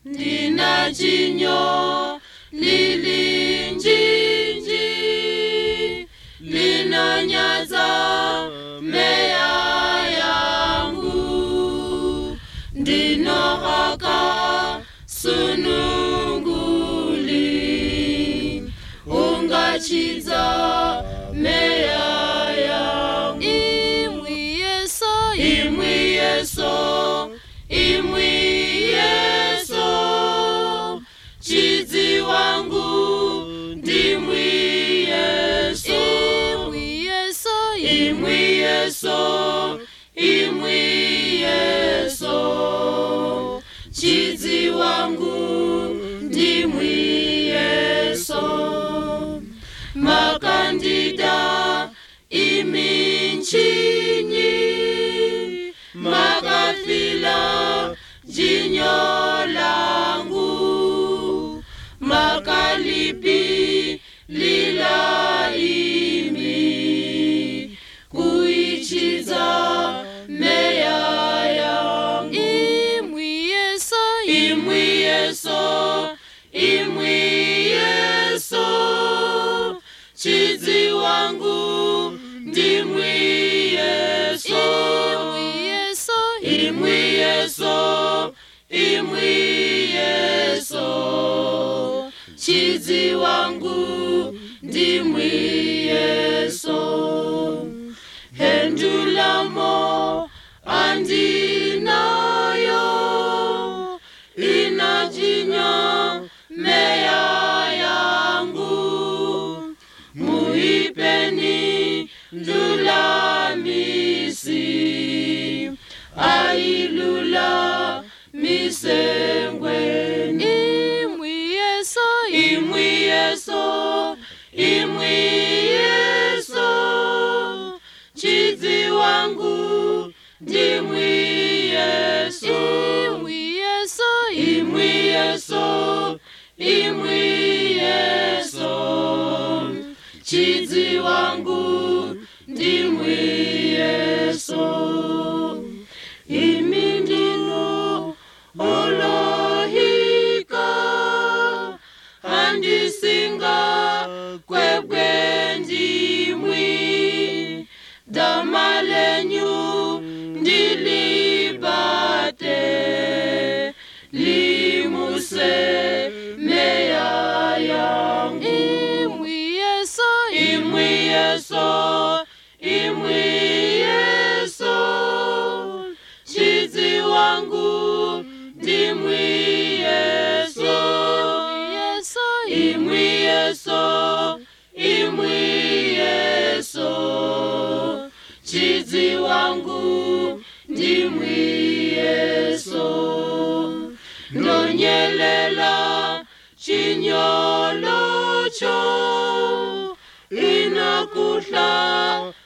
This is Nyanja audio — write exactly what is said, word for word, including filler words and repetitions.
ndina jinyo lilinjinji linanyaza meya yangu ndino haka sununguli ungachiza meya yangu imwi yeso imwi yeso imwi yeso chizi wangu ndimwi yeso imwi yeso imwi yeso imwi yeso chizi wangu ndimwi yeso makandida iminchinyi makafila jinyo langu makalipi lila imi kuichiza meya yangu imwi yeso imwi yeso imwi yeso chizi wangu ndimwi yeso imwi yeso imwi yeso imwi yeso chizi wangu ndimwi yeso hendulamo andinayo inajinya meya yangu muipeni ndulamisi ailula misengweni imwi yeso imwi yeso imwi yeso chizi wangu ndimwi yeso imwi yeso imwi yeso imwi yeso chizi wangu ndimwi yeso imindino olohika andisinga kwebwe ndimwi damalenyu ndilibate limuse meya yangu imwi yeso imwi yeso imwi yeso chizi wangu ndimwi yeso imwi yeso imwi yeso chizi wangu ndimwi yeso nonyelela chinyolo cho inakuhla